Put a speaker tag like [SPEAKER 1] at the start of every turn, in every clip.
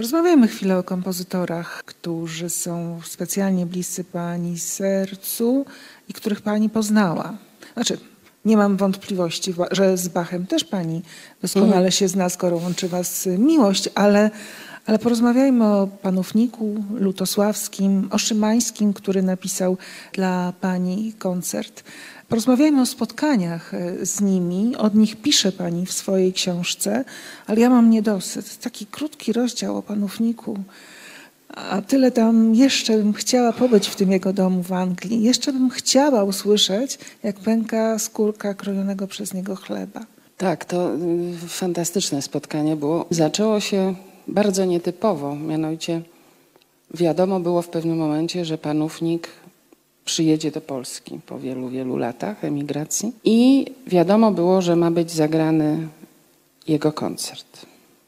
[SPEAKER 1] Porozmawiajmy chwilę o kompozytorach, którzy są specjalnie bliscy pani sercu i których pani poznała. Znaczy, nie mam wątpliwości, że z Bachem też pani doskonale się zna, skoro łączy was miłość, ale porozmawiajmy o Panówniku, Lutosławskim, o Szymańskim, który napisał dla pani koncert. Porozmawiajmy o spotkaniach z nimi. Od nich pisze pani w swojej książce, ale ja mam niedosyt. Taki krótki rozdział o Panówniku, a tyle tam jeszcze bym chciała pobyć w tym jego domu w Anglii. Jeszcze bym chciała usłyszeć, jak pęka skórka krojonego przez niego chleba.
[SPEAKER 2] Tak, to fantastyczne spotkanie było. Zaczęło się bardzo nietypowo, mianowicie wiadomo było w pewnym momencie, że Panównik przyjedzie do Polski po wielu, wielu latach emigracji i wiadomo było, że ma być zagrany jego koncert.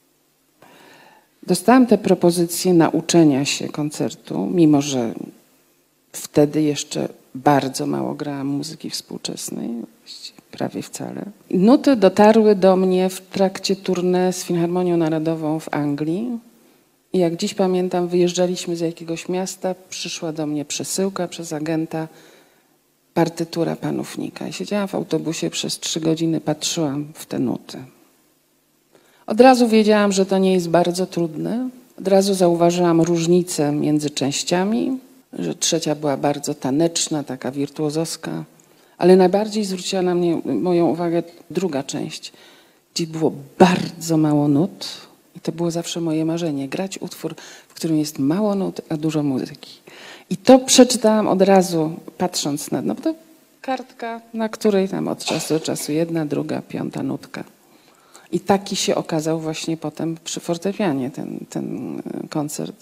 [SPEAKER 2] Dostałam tę propozycję nauczenia się koncertu, mimo że wtedy jeszcze bardzo mało grałam muzyki współczesnej, prawie wcale. Nuty dotarły do mnie w trakcie tournée z Filharmonią Narodową w Anglii. I jak dziś pamiętam, wyjeżdżaliśmy z jakiegoś miasta, przyszła do mnie przesyłka przez agenta, partytura Panównika. I siedziałam w autobusie przez 3 godziny, patrzyłam w te nuty. Od razu wiedziałam, że to nie jest bardzo trudne. Od razu zauważyłam różnicę między częściami, że trzecia była bardzo taneczna, taka wirtuozowska. Ale najbardziej zwróciła na mnie moją uwagę druga część, gdzie było bardzo mało nut. I to było zawsze moje marzenie, grać utwór, w którym jest mało nut, a dużo muzyki. I to przeczytałam od razu, patrząc na, no to kartka, na której tam od czasu do czasu 1, 2, 5 nutka. I taki się okazał właśnie potem przy fortepianie ten koncert.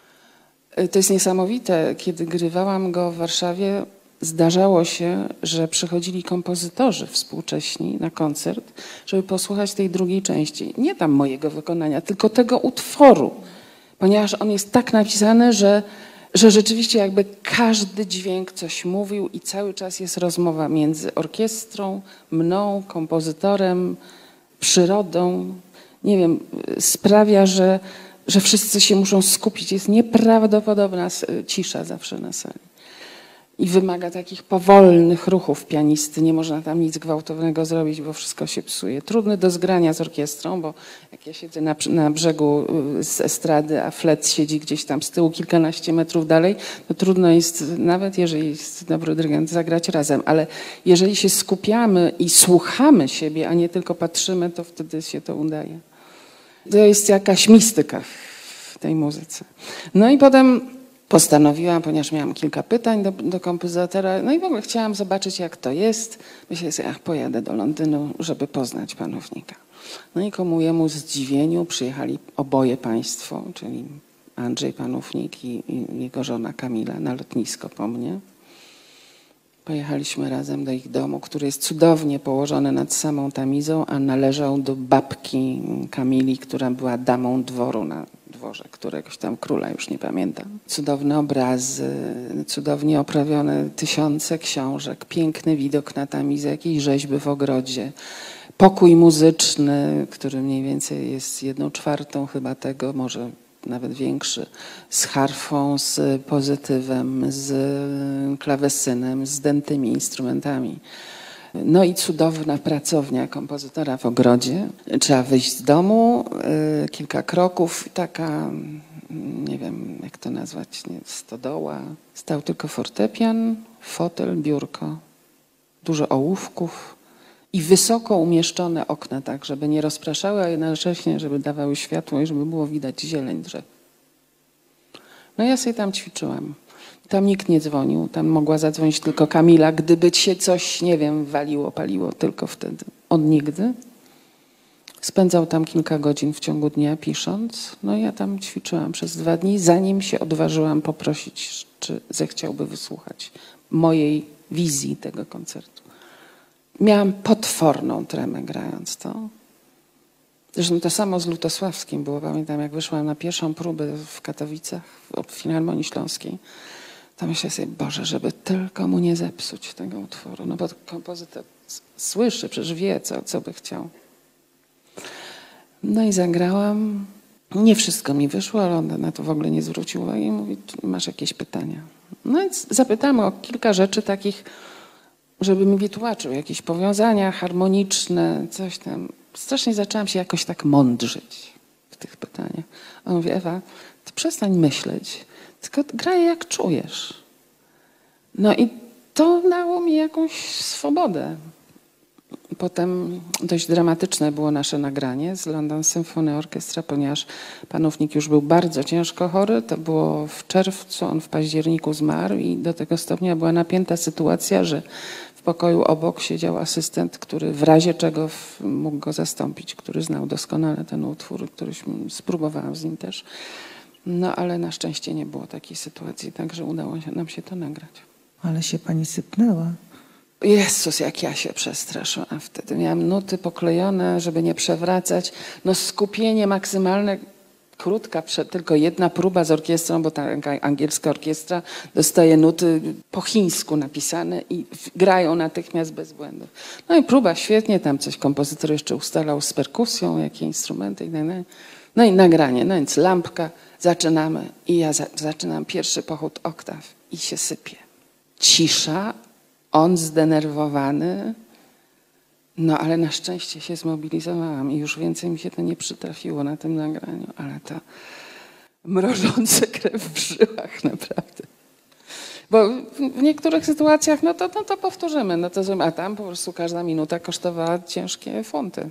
[SPEAKER 2] To jest niesamowite, kiedy grywałam go w Warszawie, zdarzało się, że przychodzili kompozytorzy współcześni na koncert, żeby posłuchać tej drugiej części. Nie tam mojego wykonania, tylko tego utworu. Ponieważ on jest tak napisany, że rzeczywiście jakby każdy dźwięk coś mówił i cały czas jest rozmowa między orkiestrą, mną, kompozytorem, przyrodą. Nie wiem, sprawia, że wszyscy się muszą skupić. Jest nieprawdopodobna cisza zawsze na sali. I wymaga takich powolnych ruchów pianisty. Nie można tam nic gwałtownego zrobić, bo wszystko się psuje. Trudny do zgrania z orkiestrą, bo jak ja siedzę na brzegu z estrady, a flet siedzi gdzieś tam z tyłu kilkanaście metrów dalej, to trudno jest, nawet jeżeli jest dobry dyrygent, zagrać razem. Ale jeżeli się skupiamy i słuchamy siebie, a nie tylko patrzymy, to wtedy się to udaje. To jest jakaś mistyka w tej muzyce. No i potem postanowiłam, ponieważ miałam kilka pytań do kompozytora, no i w ogóle chciałam zobaczyć, jak to jest. Myślę sobie, pojadę do Londynu, żeby poznać Panównika. No i ku mojemu zdziwieniu przyjechali oboje państwo, czyli Andrzej Panównik i jego żona Kamila na lotnisko po mnie. Pojechaliśmy razem do ich domu, który jest cudownie położony nad samą Tamizą, a należał do babki Kamili, która była damą dworu na dworze któregoś tam króla, już nie pamiętam. Cudowne obrazy, cudownie oprawione tysiące książek, piękny widok na Tamizę, jakieś rzeźby w ogrodzie. Pokój muzyczny, który mniej więcej jest 1/4 chyba tego, może nawet większy, z harfą, z pozytywem, z klawesynem, z dętymi instrumentami. No i cudowna pracownia kompozytora w ogrodzie. Trzeba wyjść z domu, kilka kroków, taka, nie wiem jak to nazwać, stodoła. Stał tylko fortepian, fotel, biurko, dużo ołówków i wysoko umieszczone okna, tak żeby nie rozpraszały, a jednocześnie żeby dawały światło i żeby było widać zieleń drzew. No ja sobie tam ćwiczyłam. Tam nikt nie dzwonił, tam mogła zadzwonić tylko Kamila, gdyby się coś, nie wiem, waliło, paliło, tylko wtedy. On nigdy. Spędzał tam kilka godzin w ciągu dnia pisząc. No ja tam ćwiczyłam przez 2 dni, zanim się odważyłam poprosić, czy zechciałby wysłuchać mojej wizji tego koncertu. Miałam potworną tremę grając to. Zresztą to samo z Lutosławskim było. Pamiętam, jak wyszłam na pierwszą próbę w Katowicach, w Filharmonii Śląskiej, to myślę sobie, Boże, żeby tylko mu nie zepsuć tego utworu. No bo kompozytor słyszy, przecież wie, co by chciał. No i zagrałam. Nie wszystko mi wyszło, ale on na to w ogóle nie zwrócił uwagi i mówi, masz jakieś pytania? No więc zapytamy o kilka rzeczy takich, żeby mi wytłumaczył, jakieś powiązania harmoniczne, coś tam. Strasznie zaczęłam się jakoś tak mądrzyć w tych pytaniach. On mówi, Ewa, ty przestań myśleć, tylko graj jak czujesz. No i to dało mi jakąś swobodę. Potem dość dramatyczne było nasze nagranie z London Symphony Orchestra, ponieważ panównik już był bardzo ciężko chory. To było w czerwcu, on w październiku zmarł i do tego stopnia była napięta sytuacja, że w pokoju obok siedział asystent, który w razie czego mógł go zastąpić, który znał doskonale ten utwór, spróbowałam z nim też. No ale na szczęście nie było takiej sytuacji, także udało nam się to nagrać.
[SPEAKER 1] Ale się pani sypnęła.
[SPEAKER 2] Jezus, jak ja się przestraszyłam wtedy. Miałam nuty poklejone, żeby nie przewracać. No skupienie maksymalne, krótka, tylko jedna próba z orkiestrą, bo ta angielska orkiestra dostaje nuty po chińsku napisane i grają natychmiast bez błędów. No i próba świetnie, tam coś kompozytor jeszcze ustalał z perkusją, jakie instrumenty i tak dalej. No i nagranie, no więc lampka, zaczynamy i ja zaczynam pierwszy pochód oktaw i się sypie. Cisza. On zdenerwowany, no ale na szczęście się zmobilizowałam i już więcej mi się to nie przytrafiło na tym nagraniu, ale to mrożące krew w żyłach naprawdę. Bo w niektórych sytuacjach, no to powtórzymy, a tam po prostu każda minuta kosztowała ciężkie funty.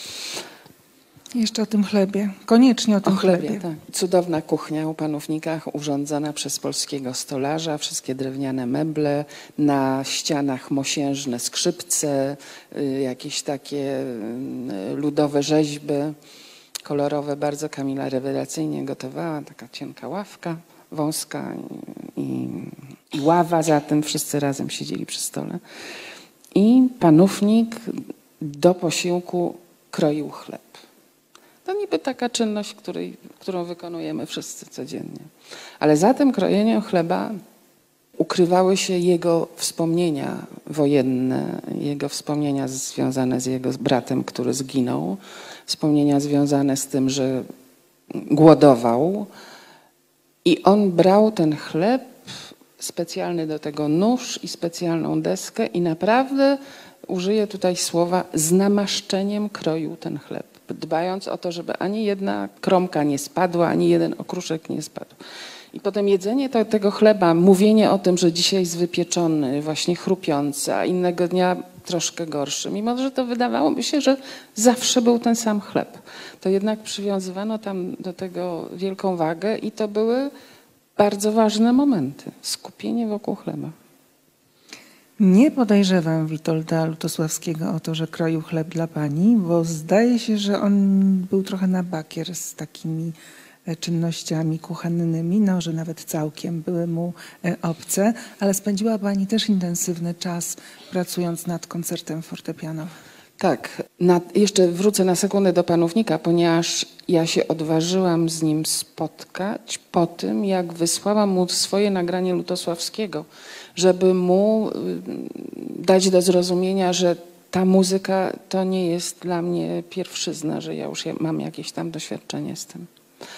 [SPEAKER 1] Jeszcze o tym chlebie. Koniecznie o tym
[SPEAKER 2] chlebie. Tak. Cudowna kuchnia u panównikach, urządzona przez polskiego stolarza, wszystkie drewniane meble, na ścianach mosiężne skrzypce, jakieś takie ludowe rzeźby kolorowe. Bardzo Kamila rewelacyjnie gotowała, taka cienka ławka wąska i ława za tym. Wszyscy razem siedzieli przy stole. I panównik do posiłku kroił chleb. To niby taka czynność, którą wykonujemy wszyscy codziennie. Ale za tym krojeniem chleba ukrywały się jego wspomnienia wojenne, jego wspomnienia związane z jego bratem, który zginął, wspomnienia związane z tym, że głodował. I on brał ten chleb, specjalny do tego nóż i specjalną deskę i naprawdę, użyję tutaj słowa, z namaszczeniem kroił ten chleb, dbając o to, żeby ani jedna kromka nie spadła, ani jeden okruszek nie spadł. I potem jedzenie tego chleba, mówienie o tym, że dzisiaj jest wypieczony, właśnie chrupiący, a innego dnia troszkę gorszy, mimo że to wydawałoby się, że zawsze był ten sam chleb, to jednak przywiązywano tam do tego wielką wagę i to były bardzo ważne momenty. Skupienie wokół chleba.
[SPEAKER 1] Nie podejrzewam Witolda Lutosławskiego o to, że kroił chleb dla pani, bo zdaje się, że on był trochę na bakier z takimi czynnościami kuchennymi, no, że nawet całkiem były mu obce, ale spędziła pani też intensywny czas pracując nad koncertem fortepianowym.
[SPEAKER 2] Tak. Jeszcze wrócę na sekundę do panównika, ponieważ ja się odważyłam z nim spotkać po tym, jak wysłałam mu swoje nagranie Lutosławskiego, żeby mu dać do zrozumienia, że ta muzyka to nie jest dla mnie pierwszyzna, że ja już mam jakieś tam doświadczenie z tym.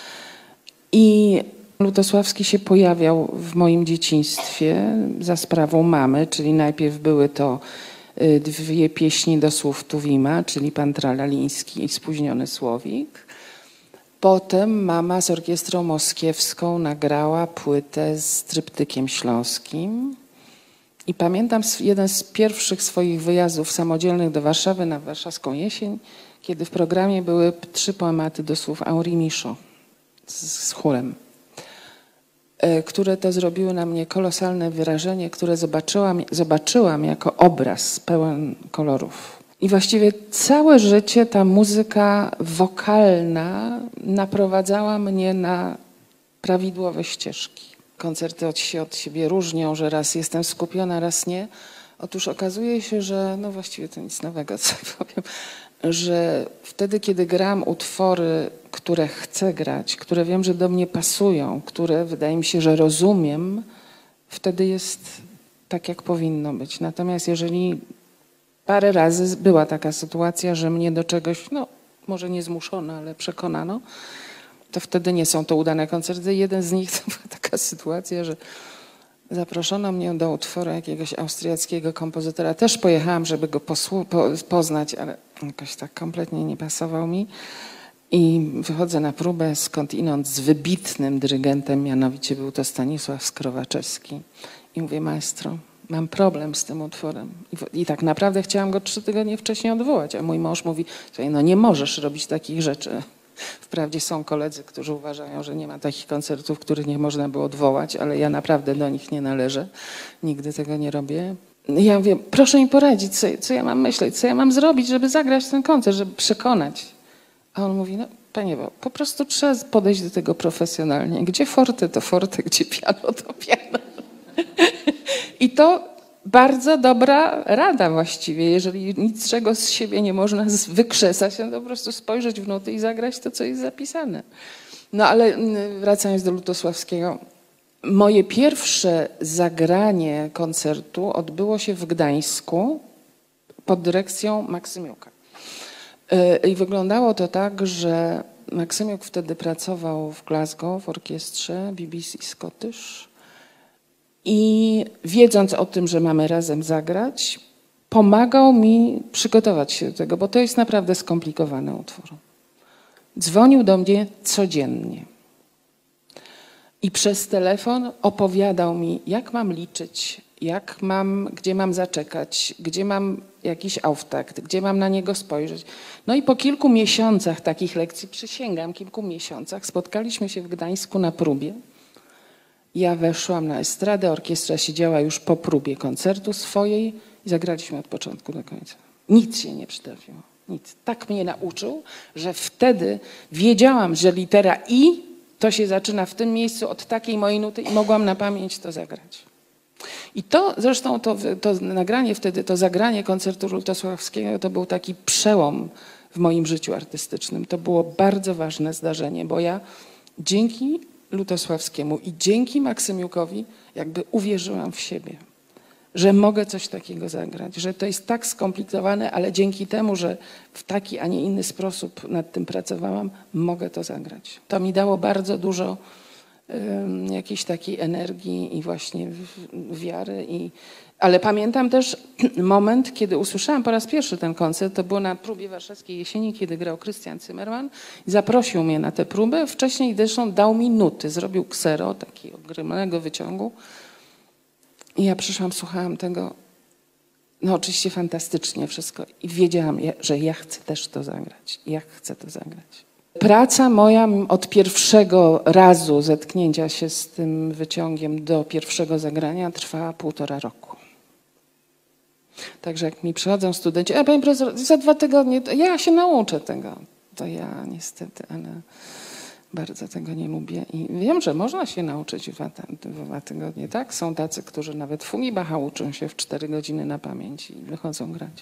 [SPEAKER 2] I Lutosławski się pojawiał w moim dzieciństwie za sprawą mamy, czyli najpierw były to dwie pieśni do słów Tuwima, czyli Pan Tralaliński i Spóźniony Słowik. Potem mama z orkiestrą moskiewską nagrała płytę z tryptykiem śląskim. I pamiętam jeden z pierwszych swoich wyjazdów samodzielnych do Warszawy na warszawską jesień, kiedy w programie były 3 poematy do słów Henri Michaud z chórem, które to zrobiły na mnie kolosalne wrażenie, które zobaczyłam jako obraz pełen kolorów. I właściwie całe życie ta muzyka wokalna naprowadzała mnie na prawidłowe ścieżki. Koncerty się od siebie różnią, że raz jestem skupiona, raz nie. Otóż okazuje się, że, no właściwie to nic nowego, co powiem, że wtedy, kiedy gram utwory, które chcę grać, które wiem, że do mnie pasują, które wydaje mi się, że rozumiem, wtedy jest tak, jak powinno być. Natomiast jeżeli parę razy była taka sytuacja, że mnie do czegoś, no może nie zmuszono, ale przekonano, to wtedy nie są to udane koncerty. Jeden z nich to była taka sytuacja, że zaproszono mnie do utworu jakiegoś austriackiego kompozytora. Też pojechałam, żeby go poznać, ale jakoś tak kompletnie nie pasował mi. I wychodzę na próbę skądinąd z wybitnym dyrygentem, mianowicie był to Stanisław Skrowaczewski. I mówię, maestro, mam problem z tym utworem. I tak naprawdę chciałam go 3 tygodnie wcześniej odwołać, a mój mąż mówi, słuchaj, no nie możesz robić takich rzeczy. Wprawdzie są koledzy, którzy uważają, że nie ma takich koncertów, których nie można było odwołać, ale ja naprawdę do nich nie należę. Nigdy tego nie robię. Ja mówię, proszę mi poradzić, co ja mam myśleć, co ja mam zrobić, żeby zagrać ten koncert, żeby przekonać. A on mówi, no panie, bo po prostu trzeba podejść do tego profesjonalnie. Gdzie forte, to forte, gdzie piano, to piano. I to bardzo dobra rada właściwie. Jeżeli niczego z siebie nie można wykrzesać, no to po prostu spojrzeć w nuty i zagrać to, co jest zapisane. No ale wracając do Lutosławskiego. Moje pierwsze zagranie koncertu odbyło się w Gdańsku pod dyrekcją Maksymiuka. I wyglądało to tak, że Maksymiuk wtedy pracował w Glasgow w orkiestrze BBC Scottish i wiedząc o tym, że mamy razem zagrać, pomagał mi przygotować się do tego, bo to jest naprawdę skomplikowany utwór. Dzwonił do mnie codziennie i przez telefon opowiadał mi, jak mam liczyć, gdzie mam zaczekać, gdzie mam jakiś auftakt, gdzie mam na niego spojrzeć. No i po kilku miesiącach takich lekcji, przysięgam, kilku miesiącach, spotkaliśmy się w Gdańsku na próbie. Ja weszłam na estradę, orkiestra siedziała już po próbie koncertu swojej i zagraliśmy od początku do końca. Nic się nie przytrafiło, nic. Tak mnie nauczył, że wtedy wiedziałam, że litera I to się zaczyna w tym miejscu od takiej mojej nuty i mogłam na pamięć to zagrać. I to zresztą to nagranie wtedy, to zagranie koncertu lutosławskiego to był taki przełom w moim życiu artystycznym. To było bardzo ważne zdarzenie, bo ja dzięki Lutosławskiemu i dzięki Maksymiukowi jakby uwierzyłam w siebie, że mogę coś takiego zagrać, że to jest tak skomplikowane, ale dzięki temu, że w taki, a nie inny sposób nad tym pracowałam, mogę to zagrać. To mi dało bardzo dużo jakiejś takiej energii i właśnie wiary. Ale pamiętam też moment, kiedy usłyszałam po raz pierwszy ten koncert, to było na próbie warszawskiej jesieni, kiedy grał Krystian Zimmerman. Zaprosił mnie na tę próbę, wcześniej zresztą dał mi nuty, zrobił ksero, takiego ogromnego wyciągu. I ja przyszłam, słuchałam tego, no oczywiście fantastycznie wszystko i wiedziałam, że ja chcę też to zagrać, ja chcę to zagrać. Praca moja od pierwszego razu zetknięcia się z tym wyciągiem do pierwszego zagrania trwała 1,5 roku. Także jak mi przychodzą studenci, panie profesor, za 2 tygodnie, to ja się nauczę tego. To ja niestety, ale bardzo tego nie lubię. I wiem, że można się nauczyć w 2 tygodnie. Tak? Są tacy, którzy nawet fugi Bacha uczą się w 4 godziny na pamięć i wychodzą grać.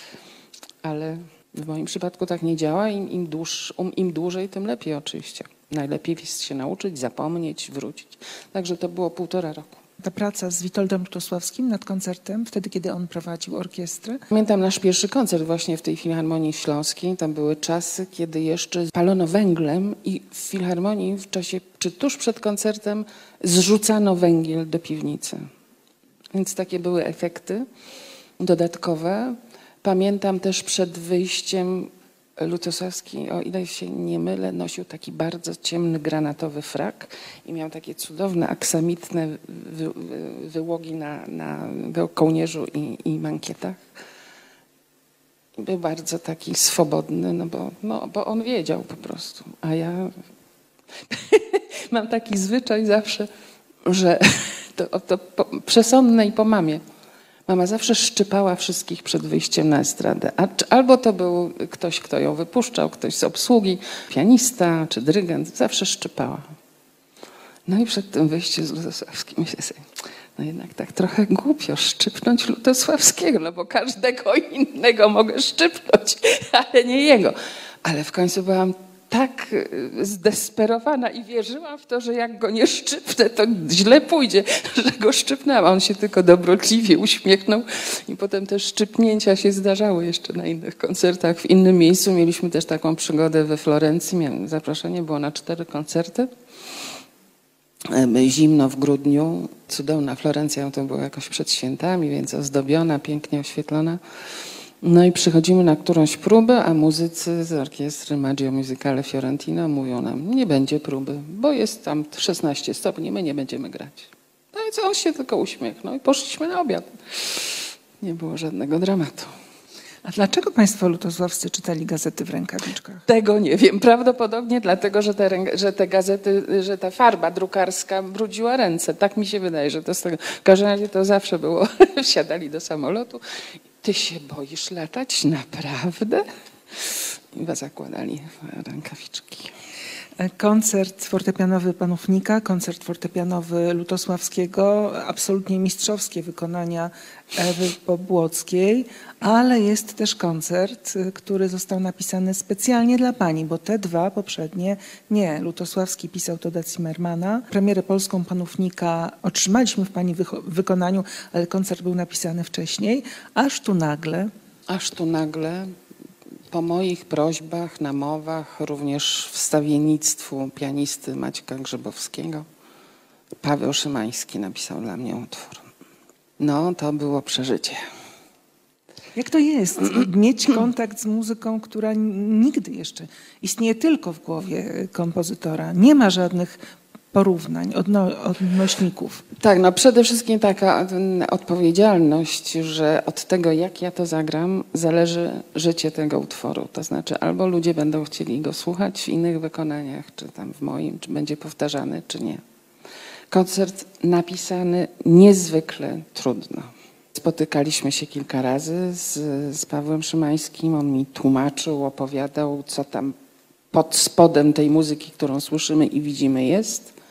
[SPEAKER 2] Ale w moim przypadku tak nie działa. Im dłużej, tym lepiej oczywiście. Najlepiej jest się nauczyć, zapomnieć, wrócić. Także to było 1,5 roku.
[SPEAKER 1] Ta praca z Witoldem Lutosławskim nad koncertem, wtedy kiedy on prowadził orkiestrę.
[SPEAKER 2] Pamiętam nasz pierwszy koncert właśnie w tej Filharmonii Śląskiej. Tam były czasy, kiedy jeszcze palono węglem i w Filharmonii w czasie, czy tuż przed koncertem zrzucano węgiel do piwnicy. Więc takie były efekty dodatkowe. Pamiętam też przed wyjściem Lutosławski, o ile się nie mylę, nosił taki bardzo ciemny granatowy frak i miał takie cudowne aksamitne wyłogi na kołnierzu i mankietach. I był bardzo taki swobodny, bo on wiedział po prostu. A ja mam taki zwyczaj zawsze, że to przesądne i po mamie. Mama zawsze szczypała wszystkich przed wyjściem na estradę. Albo to był ktoś, kto ją wypuszczał, ktoś z obsługi, pianista czy dyrygent. Zawsze szczypała. No i przed tym wyjściem z Lutosławskim myślę sobie, no jednak tak trochę głupio szczypnąć Lutosławskiego, no bo każdego innego mogę szczypnąć, ale nie jego. Ale w końcu byłam tak zdesperowana i wierzyłam w to, że jak go nie szczypnę, to źle pójdzie, że go szczypnęłam. On się tylko dobrotliwie uśmiechnął i potem te szczypnięcia się zdarzały jeszcze na innych koncertach. W innym miejscu mieliśmy też taką przygodę we Florencji. Zaproszenie było na 4 koncerty. Zimno w grudniu, cudowna Florencja, to było jakoś przed świętami, więc ozdobiona, pięknie oświetlona. No i przychodzimy na którąś próbę, a muzycy z orkiestry Maggio Musicale Fiorentino mówią nam, nie będzie próby, bo jest tam 16 stopni, my nie będziemy grać. No i co, on się tylko uśmiechnął i poszliśmy na obiad. Nie było żadnego dramatu.
[SPEAKER 1] A dlaczego państwo lutosławscy czytali gazety w rękawiczkach?
[SPEAKER 2] Tego nie wiem. Prawdopodobnie dlatego, że te gazety, że ta farba drukarska brudziła ręce. Tak mi się wydaje, że to z tego. W każdym razie to zawsze było. Wsiadali do samolotu. Ty się boisz latać? Naprawdę? I zakładali rękawiczki.
[SPEAKER 1] Koncert fortepianowy Panównika, koncert fortepianowy Lutosławskiego, absolutnie mistrzowskie wykonania Ewy Pobłockiej, ale jest też koncert, który został napisany specjalnie dla pani, bo te 2 poprzednie nie. Lutosławski pisał to dla Zimmermana. Premierę polską Panównika otrzymaliśmy w pani wykonaniu, ale koncert był napisany wcześniej, aż tu nagle
[SPEAKER 2] po moich prośbach, namowach, również wstawiennictwu pianisty Maćka Grzybowskiego, Paweł Szymański napisał dla mnie utwór. No, to było przeżycie.
[SPEAKER 1] Jak to jest mieć kontakt z muzyką, która nigdy jeszcze istnieje tylko w głowie kompozytora? Nie ma żadnych porównań, odnośników.
[SPEAKER 2] Tak, no przede wszystkim taka odpowiedzialność, że od tego, jak ja to zagram, zależy życie tego utworu. To znaczy albo ludzie będą chcieli go słuchać w innych wykonaniach, czy tam w moim, czy będzie powtarzany, czy nie. Koncert napisany niezwykle trudno. Spotykaliśmy się kilka razy z Pawłem Szymańskim. On mi tłumaczył, opowiadał, co tam pod spodem tej muzyki, którą słyszymy i widzimy jest.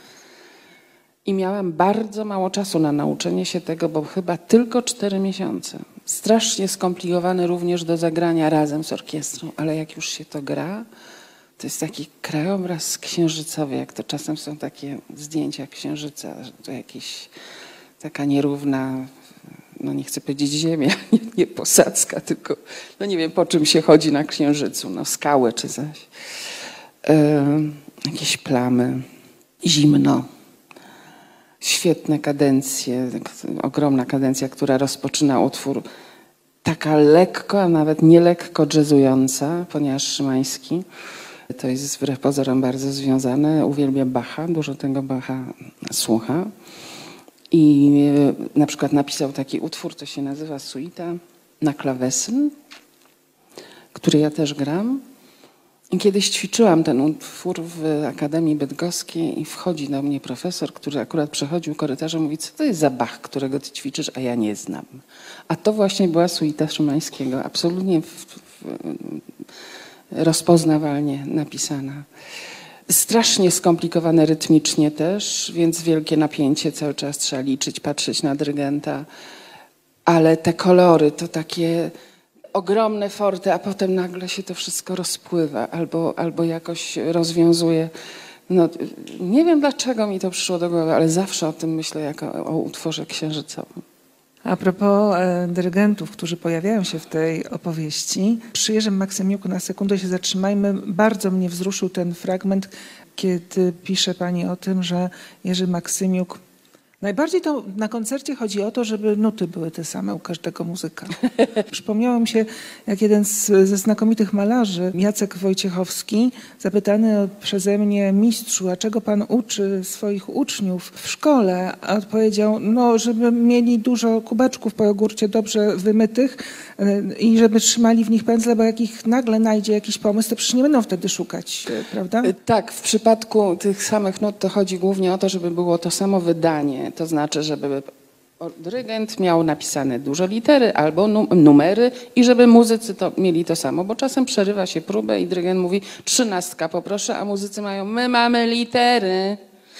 [SPEAKER 2] I miałam bardzo mało czasu na nauczenie się tego, bo chyba tylko 4 miesiące. Strasznie skomplikowane również do zagrania razem z orkiestrą, ale jak już się to gra, to jest taki krajobraz księżycowy, jak to czasem są takie zdjęcia księżyca, że to jakieś taka nierówna, no nie chcę powiedzieć ziemia, nie posadzka, tylko no nie wiem po czym się chodzi na księżycu, no skałę czy coś. Jakieś plamy, zimno. Świetne kadencje, ogromna kadencja, która rozpoczyna utwór, taka lekko, a nawet nie lekko jazzująca, ponieważ Szymański, to jest wbrew pozorom bardzo związane, uwielbia Bacha, dużo tego Bacha słucha. I na przykład napisał taki utwór, to się nazywa Suita na klawesyn, który ja też gram. I kiedyś ćwiczyłam ten utwór w Akademii Bydgoskiej i wchodzi do mnie profesor, który akurat przechodził korytarzem, mówi, co to jest za Bach, którego ty ćwiczysz, a ja nie znam. A to właśnie była suita Szymańskiego, absolutnie rozpoznawalnie napisana. Strasznie skomplikowane rytmicznie też, więc wielkie napięcie, cały czas trzeba liczyć, patrzeć na dyrygenta, ale te kolory to takie ogromne forte, a potem nagle się to wszystko rozpływa albo jakoś rozwiązuje. No, nie wiem dlaczego mi to przyszło do głowy, ale zawsze o tym myślę jako o utworze księżycowym.
[SPEAKER 1] A propos dyrygentów, którzy pojawiają się w tej opowieści, przy Jerzym Maksymiuku na sekundę się zatrzymajmy. Bardzo mnie wzruszył ten fragment, kiedy pisze pani o tym, że Jerzy Maksymiuk najbardziej to na koncercie chodzi o to, żeby nuty były te same u każdego muzyka. Przypomniało mi się, jak jeden ze znakomitych malarzy, Jacek Wojciechowski, zapytany przeze mnie, mistrzu, a czego pan uczy swoich uczniów w szkole? A odpowiedział, no, żeby mieli dużo kubeczków po jogurcie dobrze wymytych i żeby trzymali w nich pędzle, bo jak ich nagle najdzie jakiś pomysł, to przecież nie będą wtedy szukać, prawda?
[SPEAKER 2] Tak, w przypadku tych samych nut to chodzi głównie o to, żeby było to samo wydanie. To znaczy, żeby dyrygent miał napisane dużo litery albo numery i żeby muzycy to mieli to samo, bo czasem przerywa się próbę i dyrygent mówi 13 poproszę, a muzycy mają my mamy litery.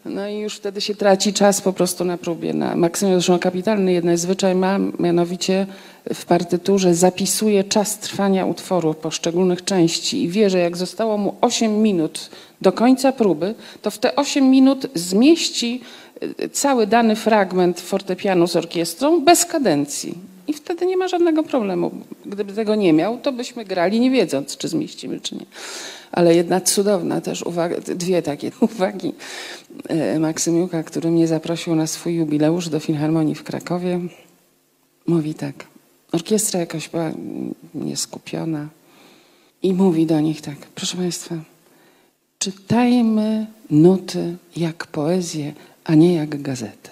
[SPEAKER 2] No i już wtedy się traci czas po prostu na próbie. Maksym zresztą kapitalny jeden zwyczaj ma, mianowicie w partyturze zapisuje czas trwania utworu poszczególnych części i wie, że jak zostało mu 8 minut do końca próby, to w te 8 minut zmieści cały dany fragment fortepianu z orkiestrą bez kadencji. I wtedy nie ma żadnego problemu. Gdyby tego nie miał, to byśmy grali nie wiedząc, czy zmieścimy, czy nie. Ale jedna cudowna też uwaga, dwie takie uwagi Maksymiuka, który mnie zaprosił na swój jubileusz do Filharmonii w Krakowie. Mówi tak, orkiestra jakoś była nieskupiona i mówi do nich tak, proszę Państwa, czytajmy nuty jak poezję, a nie jak gazetę.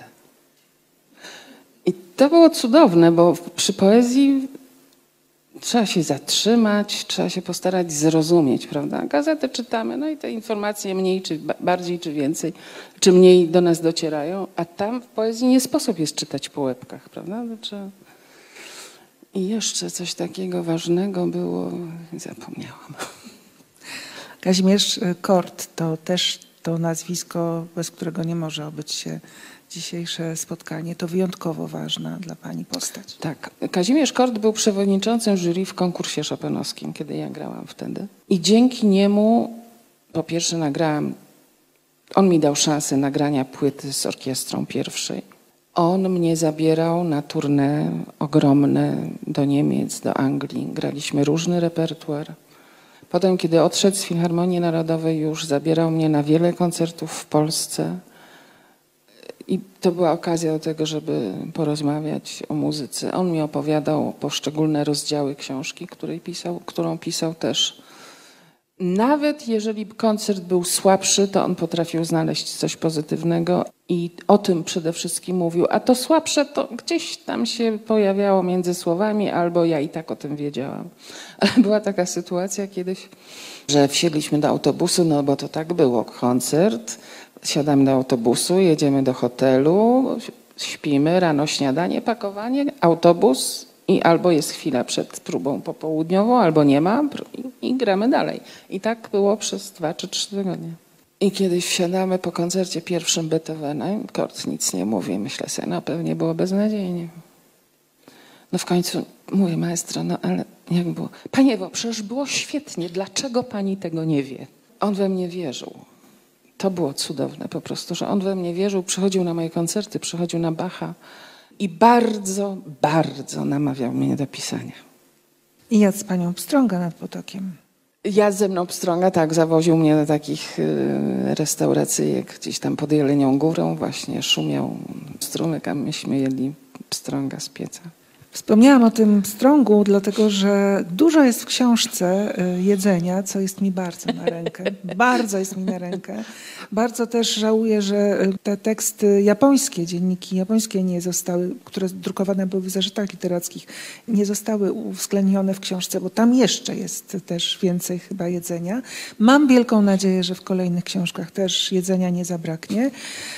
[SPEAKER 2] I to było cudowne, bo przy poezji trzeba się zatrzymać, trzeba się postarać zrozumieć, prawda? Gazety czytamy, no i te informacje mniej, czy bardziej, czy więcej, czy mniej do nas docierają, a tam w poezji nie sposób jest czytać po łebkach, prawda? I jeszcze coś takiego ważnego było, zapomniałam.
[SPEAKER 1] Kazimierz Kort to też to nazwisko, bez którego nie może obyć się dzisiejsze spotkanie. To wyjątkowo ważna dla pani postać.
[SPEAKER 2] Tak. Kazimierz Kort był przewodniczącym jury w konkursie chopinowskim, kiedy ja grałam wtedy. I dzięki niemu po pierwsze nagrałam, on mi dał szansę nagrania płyty z orkiestrą pierwszej. On mnie zabierał na tournée ogromne do Niemiec, do Anglii. Graliśmy różny repertuar. Potem, kiedy odszedł z Filharmonii Narodowej, już zabierał mnie na wiele koncertów w Polsce. I to była okazja do tego, żeby porozmawiać o muzyce. On mi opowiadał poszczególne rozdziały książki, którą pisał też. Nawet jeżeli koncert był słabszy, to on potrafił znaleźć coś pozytywnego i o tym przede wszystkim mówił. A to słabsze to gdzieś tam się pojawiało między słowami, albo ja i tak o tym wiedziałam. Ale była taka sytuacja kiedyś, że wsiedliśmy do autobusu, no bo to tak było, koncert, siadamy do autobusu, jedziemy do hotelu, śpimy, rano śniadanie, pakowanie, autobus i albo jest chwila przed próbą popołudniową, albo nie ma i gramy dalej. I tak było przez 2 czy 3 tygodnie. I kiedyś wsiadamy po koncercie pierwszym Beethovena, Kort nic nie mówi, myślę sobie, no pewnie było beznadziejnie. No w końcu mówię, maestro, no ale jak było? Panie, bo przecież było świetnie, dlaczego pani tego nie wie? On we mnie wierzył. To było cudowne po prostu, że on we mnie wierzył, przychodził na moje koncerty, przychodził na Bacha i bardzo, bardzo namawiał mnie do pisania.
[SPEAKER 1] I jadł z panią pstrąga nad potokiem.
[SPEAKER 2] Jadł ze mną pstrąga, tak, zawoził mnie do takich restauracyjek gdzieś tam pod Jelenią Górą, właśnie szumiał strumyk, a myśmy jedli pstrąga z pieca.
[SPEAKER 1] Wspomniałam o tym pstrągu, dlatego że dużo jest w książce jedzenia, co jest mi bardzo na rękę. Bardzo jest mi na rękę. Bardzo też żałuję, że te teksty japońskie, dzienniki japońskie nie zostały, które drukowane były w zeszytach literackich, nie zostały uwzględnione w książce, bo tam jeszcze jest też więcej chyba jedzenia. Mam wielką nadzieję, że w kolejnych książkach też jedzenia nie zabraknie.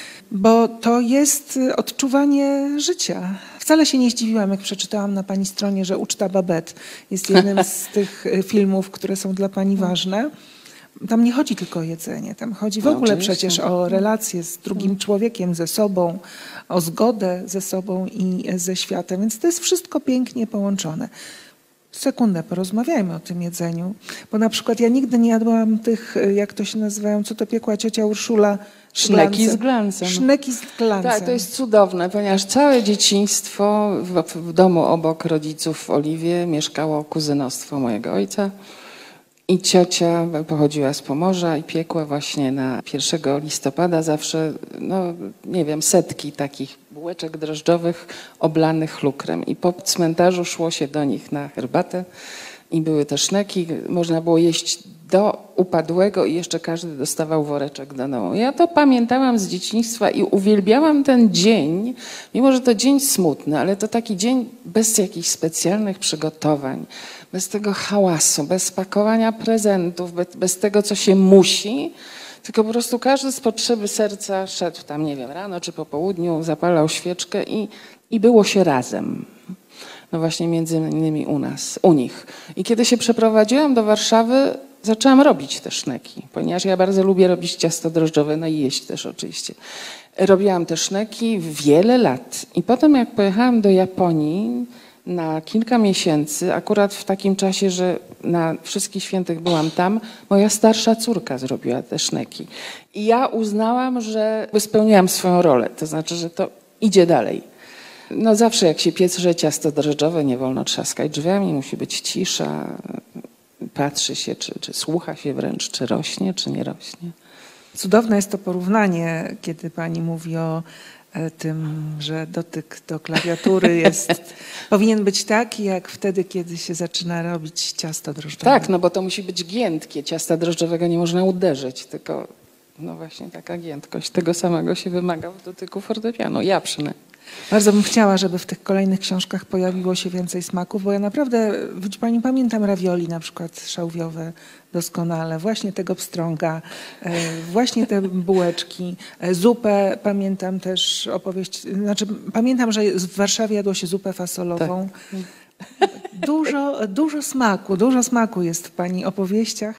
[SPEAKER 1] Bo to jest odczuwanie życia. Wcale się nie zdziwiłam, jak przeczytałam na pani stronie, że Uczta Babette jest jednym z tych filmów, które są dla pani ważne. Tam nie chodzi tylko o jedzenie, tam chodzi w ogóle przecież o relacje z drugim człowiekiem, ze sobą, o zgodę ze sobą i ze światem, więc to jest wszystko pięknie połączone. Sekundę, porozmawiajmy o tym jedzeniu, bo na przykład ja nigdy nie jadłam tych, jak to się nazywają, co to piekła ciocia Urszula?
[SPEAKER 2] Szneki z glancem.
[SPEAKER 1] Szneki z glancem.
[SPEAKER 2] Tak, to jest cudowne, ponieważ całe dzieciństwo w domu obok rodziców w Oliwie mieszkało kuzynostwo mojego ojca i ciocia pochodziła z Pomorza i piekła właśnie na 1 listopada zawsze, no nie wiem, setki takich bułeczek drożdżowych oblanych lukrem i po cmentarzu szło się do nich na herbatę i były te szneki, można było jeść do upadłego i jeszcze każdy dostawał woreczek do domu. Ja to pamiętałam z dzieciństwa i uwielbiałam ten dzień, mimo że to dzień smutny, ale to taki dzień bez jakichś specjalnych przygotowań, bez tego hałasu, bez pakowania prezentów, bez tego, co się musi, tylko po prostu każdy z potrzeby serca szedł tam, nie wiem, rano czy po południu, zapalał świeczkę i było się razem. No właśnie między innymi u nich. I kiedy się przeprowadziłam do Warszawy, zaczęłam robić te szneki, ponieważ ja bardzo lubię robić ciasto drożdżowe, no i jeść też oczywiście. Robiłam te szneki wiele lat i potem jak pojechałam do Japonii na kilka miesięcy, akurat w takim czasie, że na Wszystkich Świętych byłam tam, moja starsza córka zrobiła te szneki. I ja uznałam, że spełniłam swoją rolę, to znaczy, że to idzie dalej. No zawsze jak się piecze ciasto drożdżowe, nie wolno trzaskać drzwiami, musi być cisza, patrzy się, czy słucha się wręcz, czy rośnie, czy nie rośnie.
[SPEAKER 1] Cudowne jest to porównanie, kiedy pani mówi o tym, że dotyk do klawiatury powinien być taki, jak wtedy, kiedy się zaczyna robić ciasto drożdżowe.
[SPEAKER 2] Tak, no bo to musi być giętkie. Ciasta drożdżowego nie można uderzyć, tylko no właśnie taka giętkość. Tego samego się wymaga w dotyku fortepianu. Ja przynajmniej.
[SPEAKER 1] Bardzo bym chciała, żeby w tych kolejnych książkach pojawiło się więcej smaków, bo ja naprawdę, widzi pani, pamiętam ravioli na przykład szałwiowe doskonale, właśnie tego pstrąga, właśnie te bułeczki, zupę, pamiętam też opowieść, znaczy pamiętam, że w Warszawie jadło się zupę fasolową. Tak. Dużo smaku jest w pani opowieściach.